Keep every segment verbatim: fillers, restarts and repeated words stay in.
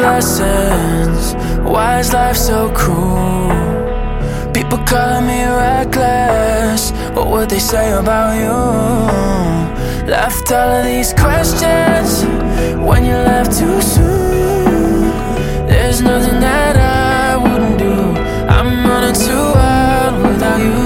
lessons. Why is life so cruel? People calling me reckless. What would they say about you? Left all of these questions when you left too soon. There's nothing that I wouldn't do. I'm running too wild without you.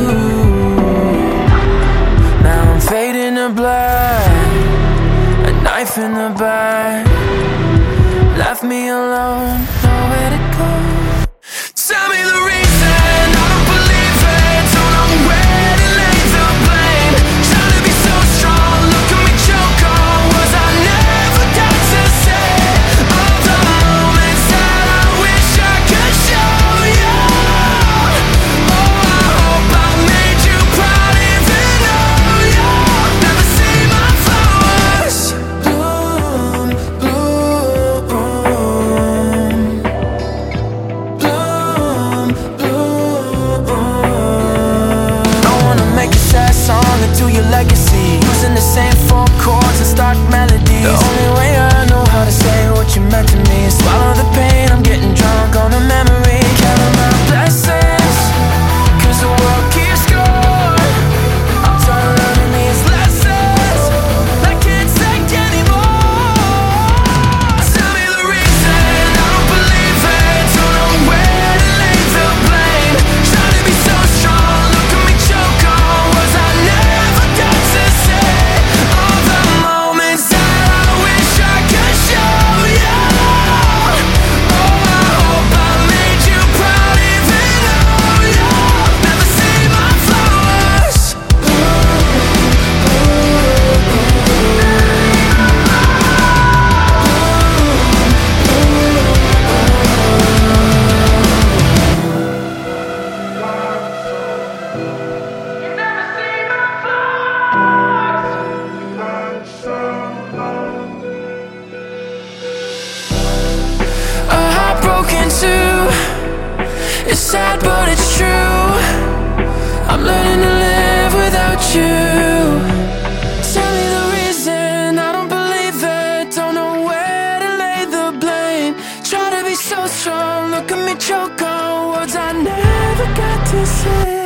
Now I'm fading to black, a knife in the back. Left me alone, nowhere to go. Tell me the reason I don't believe it. Don't know where to lay the blame. Trying to be so strong, look at me choke on words I never got to say. All the moments that I wish I could show you. Oh, I hope I made you proud even though you'll never see my flowers bloom, bloom, bloom, bloom. I wanna make a sad song into your legacy, using the same four chords and stock melodies. The only way I know how to say what you meant to me is swallow the pain. I'm getting drunk on the memory, counting my blessings, cause the world keeps score. I'm tired of learning these lessons I can't take anymore. Tell me the reason I don't believe it. Don't know where to lay the blame. Trying to be so strong, look at me choke on words I never got to say. All the moments that I wish I could show you. Oh, I hope I made you proud even though you'll never see my flowers. A heart broken too. It's sad but it's true. I'm learning to live without you. Tell me the reason I don't believe it. Don't know where to lay the blame. Try to be so strong, look at me choke on words I never got to say.